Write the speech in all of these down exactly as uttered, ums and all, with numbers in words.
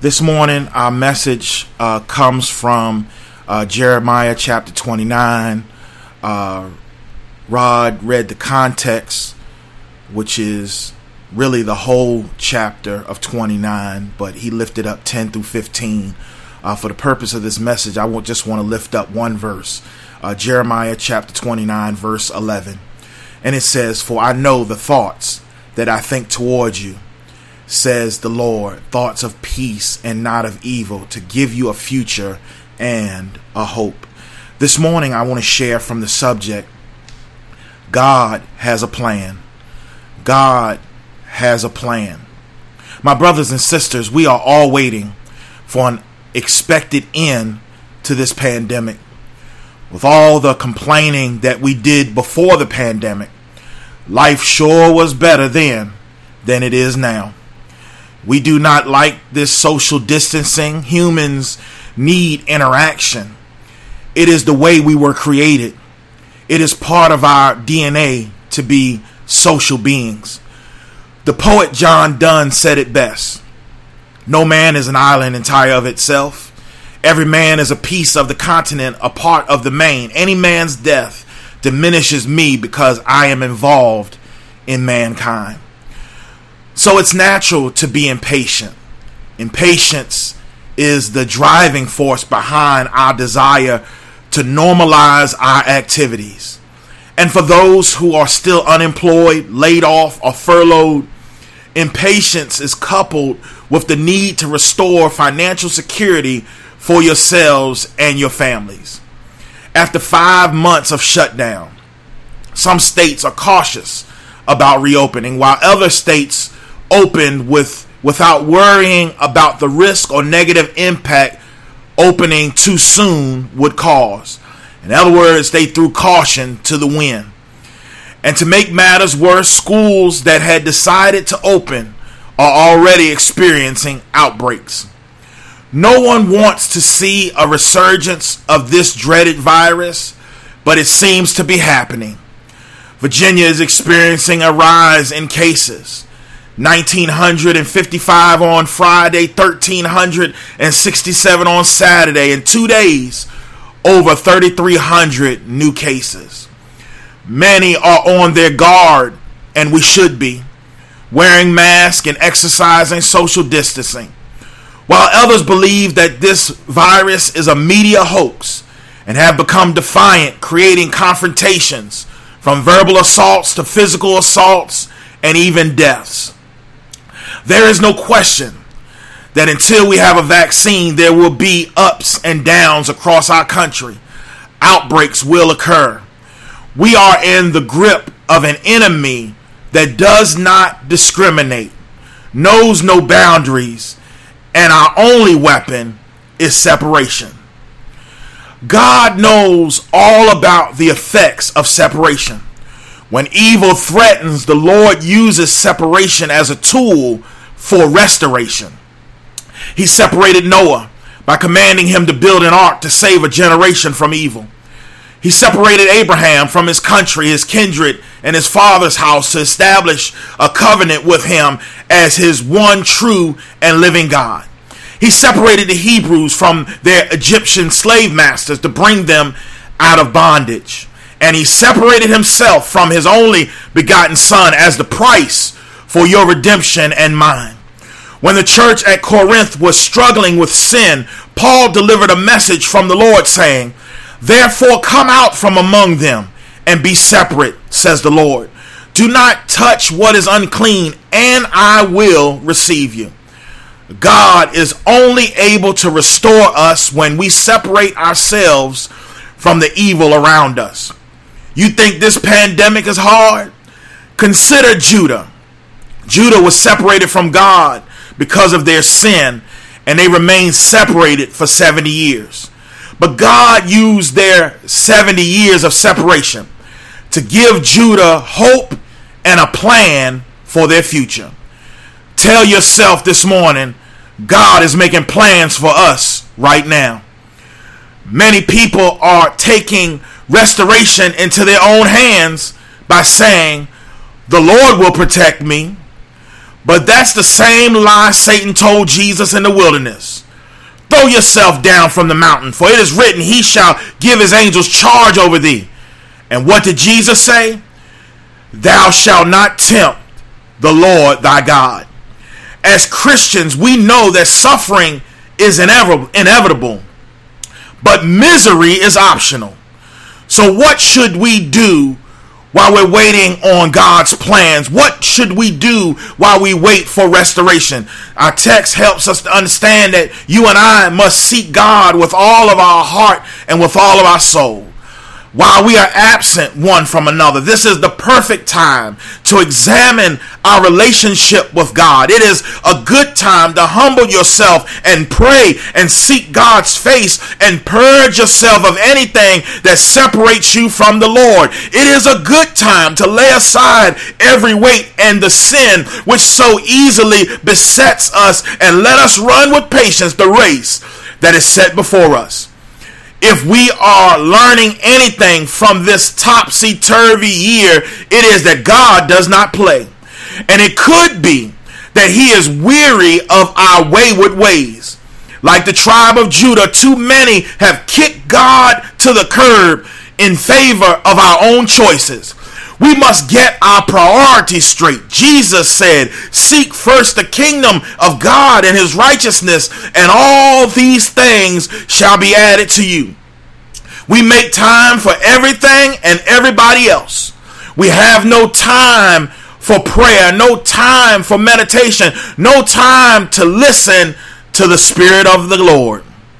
This morning, our message uh, comes from uh, Jeremiah chapter twenty-nine. Uh, Rod read the context, which is really the whole chapter of twenty-nine, but he lifted up ten through fifteen. Uh, for the purpose of this message, I won't just want to lift up one verse. Uh, Jeremiah chapter twenty-nine, verse eleven. And it says, "For I know the thoughts that I think towards you, says the Lord, thoughts of peace and not of evil, to give you a future and a hope." This morning, I want to share from the subject, God has a plan. God has a plan. My brothers and sisters, we are all waiting for an expected end to this pandemic. With all the complaining that we did before the pandemic, life sure was better then than it is now. We do not like this social distancing. Humans need interaction. It is the way we were created. It is part of our D N A to be social beings. The poet John Donne said it best. No man is an island entire of itself. Every man is a piece of the continent, a part of the main. Any man's death diminishes me because I am involved in mankind. So it's natural to be impatient. Impatience is the driving force behind our desire to normalize our activities. And for those who are still unemployed, laid off, or furloughed, impatience is coupled with the need to restore financial security for yourselves and your families. After five months of shutdown, some states are cautious about reopening, while other states opened with without worrying about the risk or negative impact opening too soon would cause. In other words, they threw caution to the wind. And to make matters worse, schools that had decided to open are already experiencing outbreaks. No one wants to see a resurgence of this dreaded virus, but it seems to be happening. Virginia is experiencing a rise in cases. one thousand nine hundred fifty-five on Friday, one thousand three hundred sixty-seven on Saturday. In two days, over three thousand three hundred new cases. Many are on their guard, and we should be, wearing masks and exercising social distancing. While others believe that this virus is a media hoax and have become defiant, creating confrontations from verbal assaults to physical assaults and even deaths. There is no question that until we have a vaccine, there will be ups and downs across our country. Outbreaks will occur. We are in the grip of an enemy that does not discriminate, knows no boundaries, and our only weapon is separation. God knows all about the effects of separation. When evil threatens, the Lord uses separation as a tool for restoration. He separated Noah by commanding him to build an ark to save a generation from evil. He separated Abraham from his country, his kindred, and his father's house to establish a covenant with him as his one true and living God. He separated the Hebrews from their Egyptian slave masters to bring them out of bondage. And he separated himself from his only begotten son as the price for your redemption and mine. When the church at Corinth was struggling with sin, Paul delivered a message from the Lord saying, "Therefore come out from among them and be separate, says the Lord. Do not touch what is unclean, and I will receive you." God is only able to restore us when we separate ourselves from the evil around us. You think this pandemic is hard? Consider Judah. Judah was separated from God because of their sin, and they remained separated for seventy years. But God used their seventy years of separation to give Judah hope and a plan for their future. Tell yourself this morning, God is making plans for us right now. Many people are taking restoration into their own hands by saying, "The Lord will protect me." But that's the same lie Satan told Jesus in the wilderness. Throw yourself down from the mountain, for it is written, he shall give his angels charge over thee. And what did Jesus say? Thou shalt not tempt the Lord thy God. As Christians, we know that suffering is inevitable, but misery is optional. So what should we do while we're waiting on God's plans? What should we do while we wait for restoration? Our text helps us to understand that you and I must seek God with all of our heart and with all of our soul. While we are absent one from another, this is the perfect time to examine our relationship with God. It is a good time to humble yourself and pray and seek God's face and purge yourself of anything that separates you from the Lord. It is a good time to lay aside every weight and the sin which so easily besets us, and let us run with patience the race that is set before us. If we are learning anything from this topsy-turvy year, it is that God does not play. And it could be that he is weary of our wayward ways. Like the tribe of Judah, too many have kicked God to the curb in favor of our own choices. We must get our priorities straight. Jesus said, seek first the kingdom of God and his righteousness, and all these things shall be added to you. We make time for everything and everybody else. We have no time for prayer, no time for meditation, no time to listen to the Spirit of the Lord.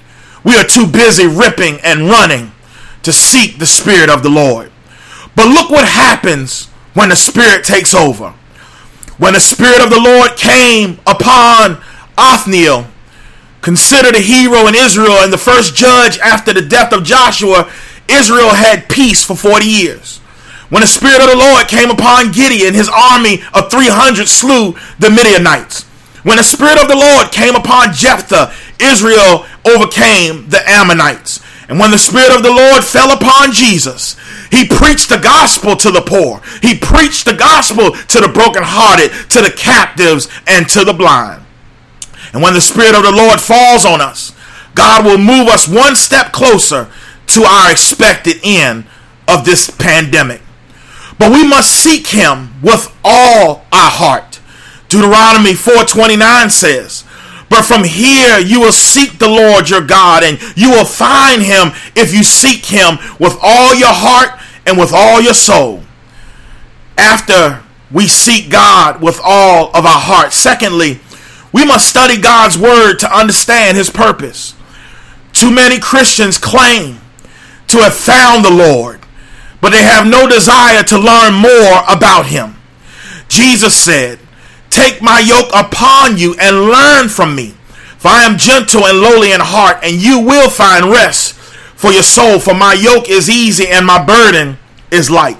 We are too busy ripping and running to seek the Spirit of the Lord. But look what happens when the Spirit takes over. When the Spirit of the Lord came upon Othniel, considered a hero in Israel and the first judge after the death of Joshua, Israel had peace for forty years. When the Spirit of the Lord came upon Gideon, his army of three hundred slew the Midianites. When the Spirit of the Lord came upon Jephthah, Israel overcame the Ammonites. And when the Spirit of the Lord fell upon Jesus, he preached the gospel to the poor. He preached the gospel to the brokenhearted, to the captives, and to the blind. And when the Spirit of the Lord falls on us, God will move us one step closer to our expected end of this pandemic. But we must seek him with all our heart. Deuteronomy four twenty-nine says, but from here you will seek the Lord your God, and you will find him if you seek him with all your heart and with all your soul. After we seek God with all of our heart, secondly, we must study God's word to understand his purpose. Too many Christians claim to have found the Lord, but they have no desire to learn more about him. Jesus said, take my yoke upon you and learn from me, for I am gentle and lowly in heart, and you will find rest for your soul, for my yoke is easy and my burden is light.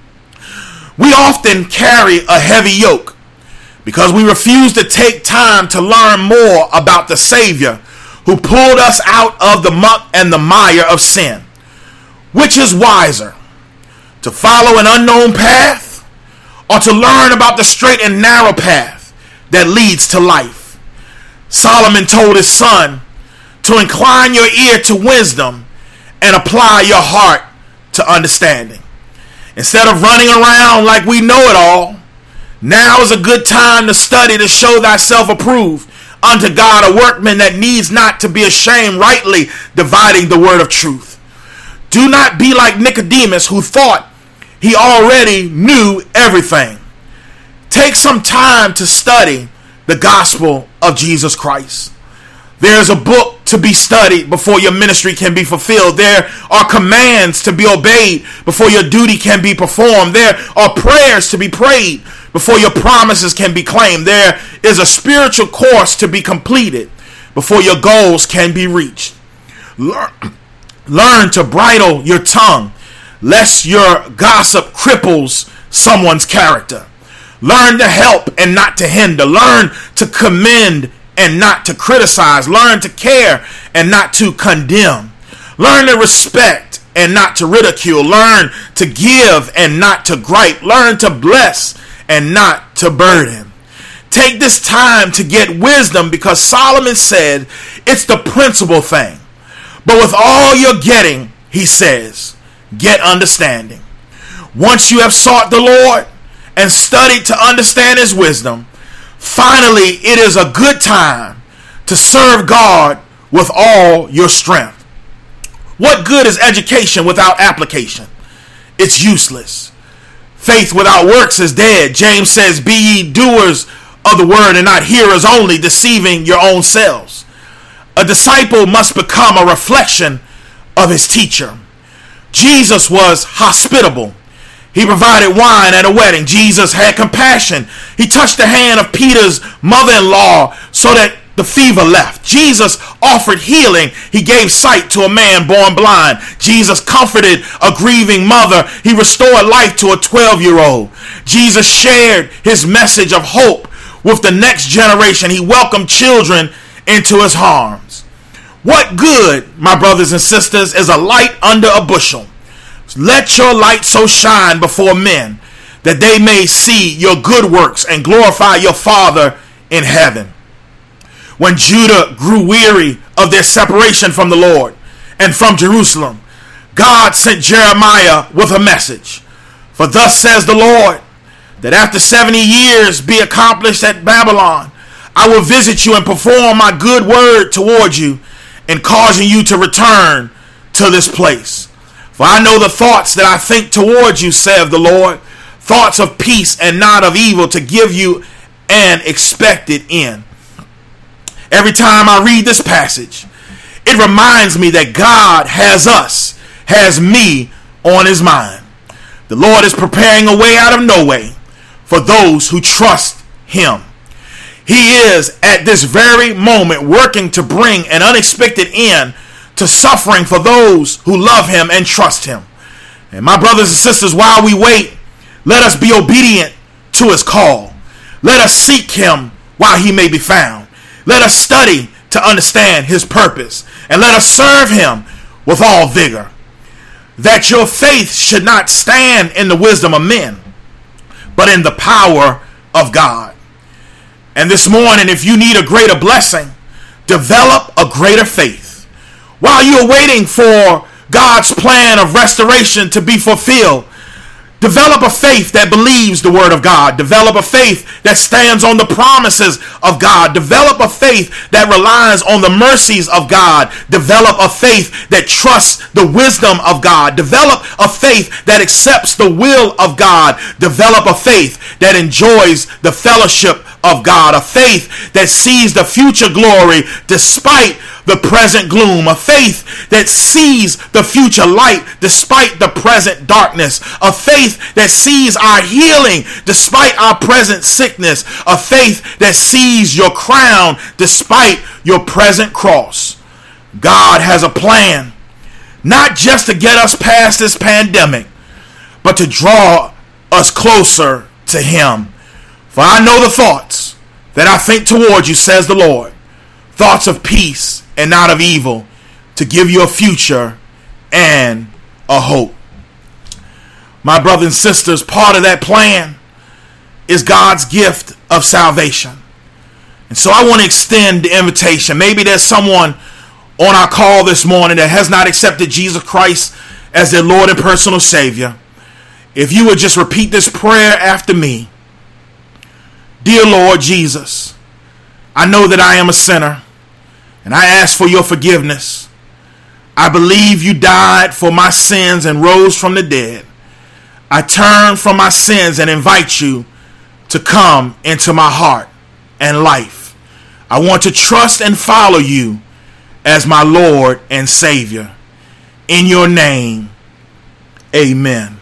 We often carry a heavy yoke because we refuse to take time to learn more about the Savior who pulled us out of the muck and the mire of sin. Which is wiser, to follow an unknown path or to learn about the straight and narrow path that leads to life? Solomon told his son to incline your ear to wisdom and apply your heart to understanding. Instead of running around like we know it all, now is a good time to study to show thyself approved unto God, a workman that needs not to be ashamed, rightly dividing the word of truth. Do not be like Nicodemus, who thought he already knew everything. Take some time to study the gospel of Jesus Christ. There's a book to be studied before your ministry can be fulfilled. There are commands to be obeyed before your duty can be performed. There are prayers to be prayed before your promises can be claimed. There is a spiritual course to be completed before your goals can be reached. Learn, learn to bridle your tongue, lest your gossip cripples someone's character. Learn to help and not to hinder. Learn to commend and not to criticize. Learn to care and not to condemn. Learn to respect and not to ridicule. Learn to give and not to gripe. Learn to bless and not to burden. Take this time to get wisdom, because Solomon said it's the principal thing. But with all you're getting, he says, get understanding. Once you have sought the Lord and studied to understand his wisdom, finally it is a good time to serve God with all your strength. What good is education without application? It's useless. Faith without works is dead. James says, be ye doers of the word and not hearers only, deceiving your own selves. A disciple must become a reflection of his teacher. Jesus was hospitable. He provided wine at a wedding. Jesus had compassion. He touched the hand of Peter's mother-in-law so that the fever left. Jesus offered healing. He gave sight to a man born blind. Jesus comforted a grieving mother. He restored life to a twelve-year-old. Jesus shared his message of hope with the next generation. He welcomed children into his arms. What good, my brothers and sisters, is a light under a bushel? Let your light so shine before men that they may see your good works and glorify your Father in heaven. When Judah grew weary of their separation from the Lord and from Jerusalem, God sent Jeremiah with a message. For thus says the Lord, that after seventy years be accomplished at Babylon, I will visit you and perform my good word toward you, and causing you to return to this place. For I know the thoughts that I think toward you, saith the Lord, thoughts of peace and not of evil, to give you an expected end. Every time I read this passage, it reminds me that God has us, has me on his mind. The Lord is preparing a way out of no way for those who trust him. He is at this very moment working to bring an unexpected end to suffering for those who love him and trust him. And my brothers and sisters, while we wait, let us be obedient to his call. Let us seek him while he may be found. Let us study to understand his purpose, and let us serve him with all vigor. That your faith should not stand in the wisdom of men, but in the power of God. And this morning, if you need a greater blessing, develop a greater faith. While you are waiting for God's plan of restoration to be fulfilled, develop a faith that believes the word of God. Develop a faith that stands on the promises of God. Develop a faith that relies on the mercies of God. Develop a faith that trusts the wisdom of God. Develop a faith that accepts the will of God. Develop a faith that enjoys the fellowship of God. A faith that sees the future glory despite the present gloom. A faith that sees the future light despite the present darkness. A faith that sees our healing despite our present sickness. A faith that sees your crown despite your present cross. God has a plan, not just to get us past this pandemic, but to draw us closer to him. For I know the thoughts that I think toward you, says the Lord, thoughts of peace and not of evil, to give you a future and a hope. My brothers and sisters, part of that plan is God's gift of salvation. And so I want to extend the invitation. Maybe there's someone on our call this morning that has not accepted Jesus Christ as their Lord and personal Savior. If you would just repeat this prayer after me. Dear Lord Jesus, I know that I am a sinner, and I ask for your forgiveness. I believe you died for my sins and rose from the dead. I turn from my sins and invite you to come into my heart and life. I want to trust and follow you as my Lord and Savior. In your name, amen.